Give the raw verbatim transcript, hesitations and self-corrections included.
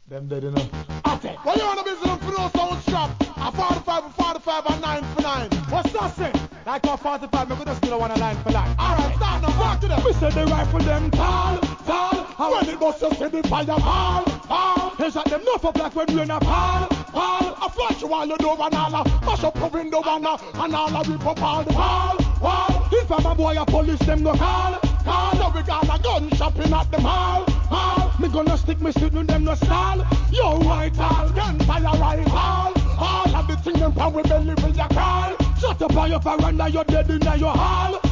Them dead enough. Ate. Well, you wanna be some pro sound strap. A forty-five for forty-five and nine for nine. What's that say? Like a forty-five, me could just do the one a line for line. Alright, start now, talk to them. We say the rifle them tall, tall. And when it bust, you see the fire fall, fall. They shot them no for black when rain a fall, fall. I flash you while you do and all a mash up your window and a and all a rip up all the wall, wall. If I'm a boy, a police them go call, call. Now we got a gun shopping at the mall, mall. Me gonna stick me suit with them no stall. Yo, white all, gun fire right all. All of the thing them from we belly with your call. Shut up on your veranda, you're dead in your hall.